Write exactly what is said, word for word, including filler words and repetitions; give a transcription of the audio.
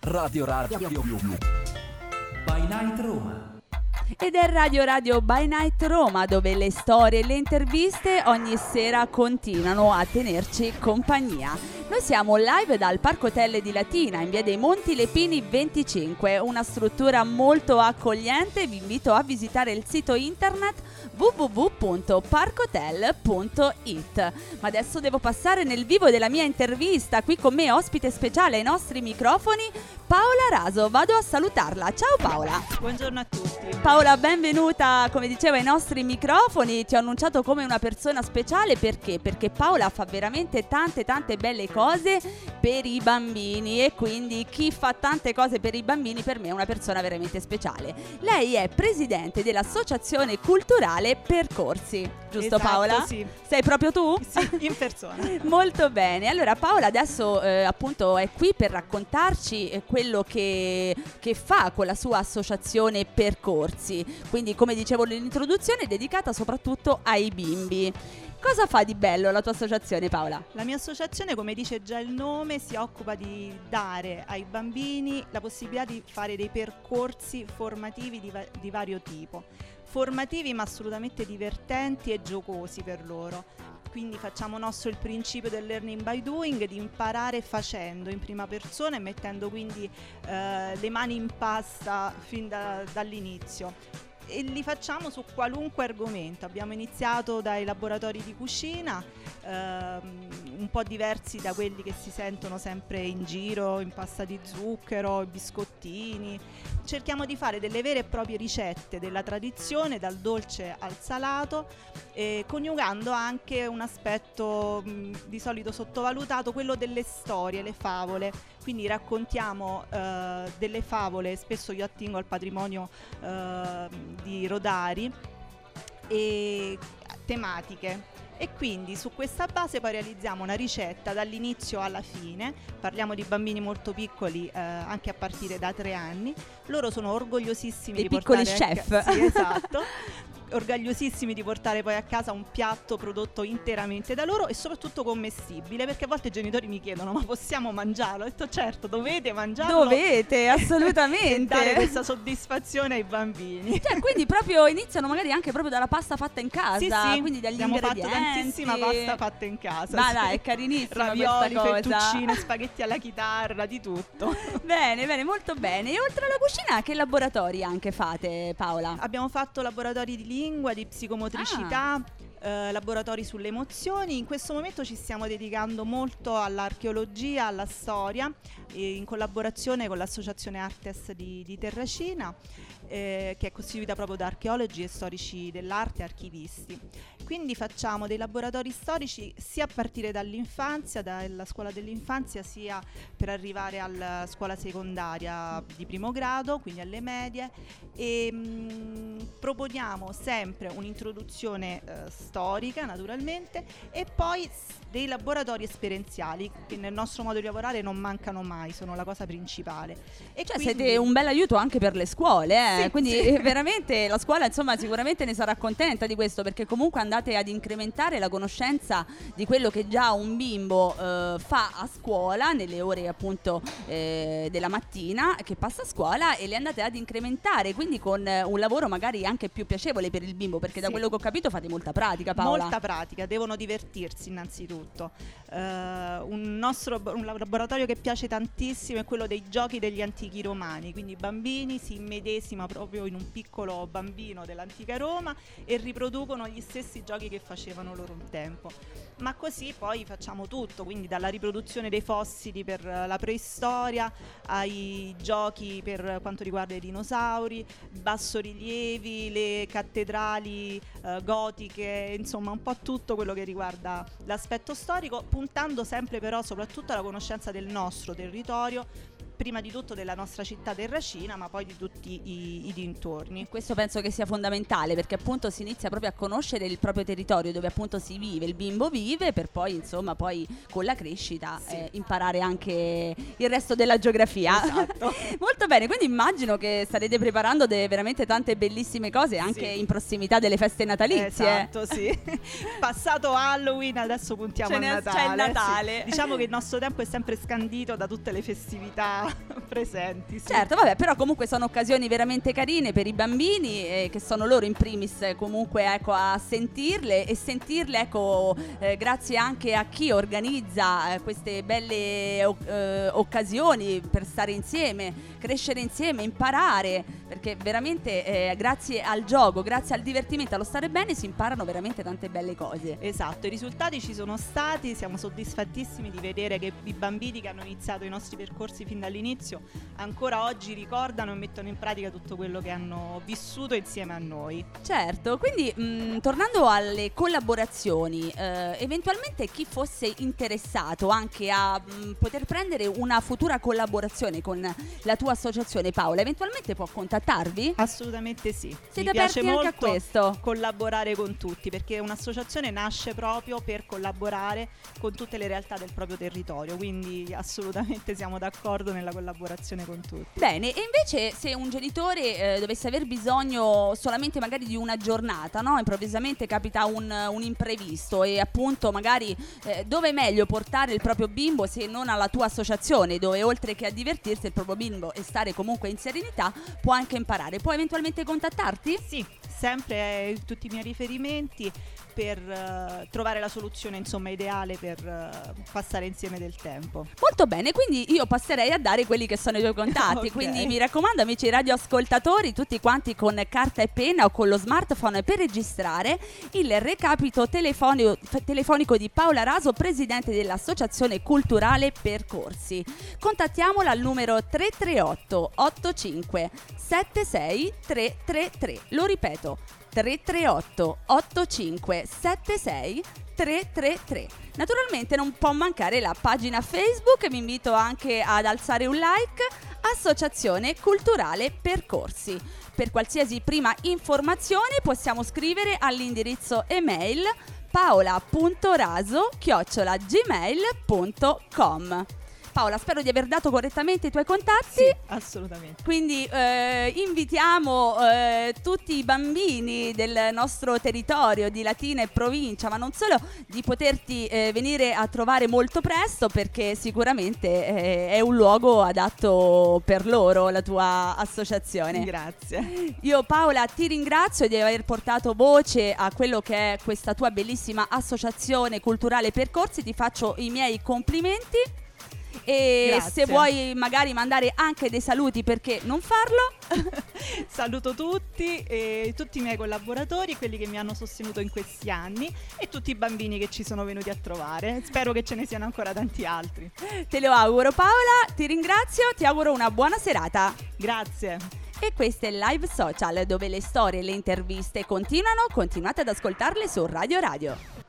Radio Radio By Night Roma. Ed è Radio Radio By Night Roma, dove le storie e le interviste ogni sera continuano a tenerci compagnia. Noi siamo live dal Parco Hotel di Latina, in via dei Monti Lepini venticinque, una struttura molto accogliente. Vi invito a visitare il sito internet w w w punto parcohotel punto it. Ma adesso devo passare nel vivo della mia intervista. Qui con me, ospite speciale ai nostri microfoni, Paola Raso. Vado a salutarla. Ciao Paola. Buongiorno a tutti. Paola, benvenuta, come dicevo, ai nostri microfoni. Ti ho annunciato come una persona speciale perché? Perché Paola fa veramente tante tante belle cose per i bambini, e quindi chi fa tante cose per i bambini per me è una persona veramente speciale. Lei è presidente dell'Associazione Culturale Percorsi, giusto? Esatto, Paola? sì. Sei proprio tu? Sì, in persona. Molto bene. Allora Paola adesso eh, appunto è qui per raccontarci eh, quello che, che fa con la sua associazione Percorsi. Quindi, come dicevo nell'introduzione, è dedicata soprattutto ai bimbi. Cosa fa di bello la tua associazione, Paola? La mia associazione, come dice già il nome, si occupa di dare ai bambini la possibilità di fare dei percorsi formativi di, va- di vario tipo. Formativi ma assolutamente divertenti e giocosi per loro. Quindi facciamo nostro il principio del learning by doing, di imparare facendo in prima persona e mettendo quindi eh, le mani in pasta fin da, dall'inizio. E li facciamo su qualunque argomento. Abbiamo iniziato dai laboratori di cucina, ehm, un po' diversi da quelli che si sentono sempre in giro, impasta di zucchero, biscottini. Cerchiamo di fare delle vere e proprie ricette della tradizione, dal dolce al salato, eh, coniugando anche un aspetto mh, di solito sottovalutato, quello delle storie, le favole. Quindi raccontiamo eh, delle favole, spesso io attingo al patrimonio eh, di Rodari, e tematiche. E quindi su questa base poi realizziamo una ricetta dall'inizio alla fine. Parliamo di bambini molto piccoli, eh, anche a partire da tre anni. Loro sono orgogliosissimi Dei di portare piccoli chef. a ca- sì, esatto. Orgogliosissimi di portare poi a casa un piatto prodotto interamente da loro e soprattutto commestibile, perché a volte i genitori mi chiedono: ma possiamo mangiarlo? Ho detto certo, dovete mangiarlo. Dovete, assolutamente. E dare questa soddisfazione ai bambini. Cioè, quindi proprio iniziano magari anche proprio dalla pasta fatta in casa. Sì, sì, quindi dagli abbiamo ingredienti. fatto tantissima pasta fatta in casa. Ma sì. dai, è carinissima Ravioli, questa cosa. fettuccine, spaghetti alla chitarra, di tutto. Bene, bene, molto bene. E oltre alla cucina, che laboratori anche fate, Paola? Abbiamo fatto laboratori di lingua, di psicomotricità, Ah. eh, laboratori sulle emozioni. In questo momento ci stiamo dedicando molto all'archeologia, alla storia, eh, in collaborazione con l'associazione Artes di, di Terracina, eh, che è costituita proprio da archeologi e storici dell'arte, archivisti. Quindi facciamo dei laboratori storici sia a partire dall'infanzia, dalla scuola dell'infanzia, sia per arrivare alla scuola secondaria di primo grado, quindi alle medie, e mh, proponiamo sempre un'introduzione eh, storica naturalmente, e poi s- dei laboratori esperienziali che nel nostro modo di lavorare non mancano mai, sono la cosa principale. E Cioè, quindi- siete un bel aiuto anche per le scuole, eh? Sì, Quindi sì. veramente la scuola, insomma, sicuramente ne sarà contenta di questo, perché comunque andate ad incrementare la conoscenza di quello che già un bimbo eh, fa a scuola nelle ore appunto eh, della mattina che passa a scuola, e le andate ad incrementare, quindi con eh, un lavoro magari anche più piacevole per il bimbo, perché da Sì. quello che ho capito fate molta pratica, Paola. Molta pratica, devono divertirsi innanzitutto. Eh, un nostro un laboratorio che piace tantissimo è quello dei giochi degli antichi romani, quindi i bambini si immedesima proprio in un piccolo bambino dell'antica Roma e riproducono gli stessi giochi che facevano loro un tempo. Ma così poi facciamo tutto, quindi dalla riproduzione dei fossili per la preistoria ai giochi per quanto riguarda i dinosauri, bassorilievi, le cattedrali eh, gotiche, insomma un po' tutto quello che riguarda l'aspetto storico, puntando sempre però soprattutto alla conoscenza del nostro territorio, prima di tutto della nostra città Terracina, ma poi di tutti i, i dintorni. Questo penso che sia fondamentale, perché appunto si inizia proprio a conoscere il proprio territorio dove appunto si vive, il bimbo vive, per poi insomma poi con la crescita Sì. eh, imparare anche il resto della geografia. Esatto. Molto bene, quindi immagino che starete preparando de- veramente tante bellissime cose anche Sì. in prossimità delle feste natalizie. Esatto, sì. Passato Halloween, adesso puntiamo Ce al n'è- Natale. c'è il Natale. Sì. Diciamo che il nostro tempo è sempre scandito da tutte le festività ancora presenti. Sì. Certo, vabbè, però comunque sono occasioni veramente carine per i bambini, eh, che sono loro in primis eh, comunque ecco a sentirle e sentirle ecco eh, grazie anche a chi organizza eh, queste belle o- eh, occasioni per stare insieme, crescere insieme, imparare, perché veramente eh, grazie al gioco, grazie al divertimento, allo stare bene si imparano veramente tante belle cose. Esatto, i risultati ci sono stati, siamo soddisfattissimi di vedere che i bambini che hanno iniziato i nostri percorsi fin dall'inizio ancora oggi ricordano e mettono in pratica tutto quello che hanno vissuto insieme a noi. Certo, quindi mh, tornando alle collaborazioni, eh, eventualmente chi fosse interessato anche a mh, poter prendere una futura collaborazione con la tua associazione, Paola, eventualmente può contattarvi? Assolutamente sì. Siete Mi piace aperti anche a molto questo? collaborare con tutti, perché un'associazione nasce proprio per collaborare con tutte le realtà del proprio territorio, quindi assolutamente siamo d'accordo nella collaborazione con tutti. Bene, e invece se un genitore eh, dovesse aver bisogno solamente magari di una giornata, no? Improvvisamente capita un, un imprevisto e appunto magari eh, dove è meglio portare il proprio bimbo se non alla tua associazione, dove oltre che a divertirsi il proprio bimbo e stare comunque in serenità può anche imparare, può eventualmente contattarti? Sì, sempre eh, tutti i miei riferimenti per uh, trovare la soluzione insomma ideale per uh, passare insieme del tempo. Molto bene, quindi io passerei a dare quelli che sono i tuoi contatti. Okay. Quindi mi raccomando, amici radioascoltatori, tutti quanti con carta e penna o con lo smartphone per registrare il recapito telefonico, telefonico di Paola Raso, presidente dell'Associazione Culturale Percorsi. Contattiamola al numero tre tre otto otto cinque sette sei tre tre tre. Lo ripeto, tre tre otto otto cinque sette sei tre tre tre. Naturalmente non può mancare la pagina Facebook, vi invito anche ad alzare un like, Associazione Culturale Percorsi. Per qualsiasi prima informazione possiamo scrivere all'indirizzo email paola punto raso chiocciola gmail punto com. Paola, spero di aver dato correttamente i tuoi contatti. Sì, assolutamente. Quindi eh, invitiamo eh, tutti i bambini del nostro territorio di Latina e provincia, ma non solo, di poterti eh, venire a trovare molto presto, perché sicuramente eh, è un luogo adatto per loro, la tua associazione. Grazie. Io Paola ti ringrazio di aver portato voce a quello che è questa tua bellissima associazione culturale Percorsi, ti faccio i miei complimenti. E Grazie. se vuoi magari mandare anche dei saluti, perché non farlo? Saluto tutti, e tutti i miei collaboratori, quelli che mi hanno sostenuto in questi anni e tutti i bambini che ci sono venuti a trovare. Spero che ce ne siano ancora tanti altri. Te lo auguro Paola, ti ringrazio, ti auguro una buona serata. Grazie. E questo è Live Social, dove le storie e le interviste continuano, continuate ad ascoltarle su Radio Radio.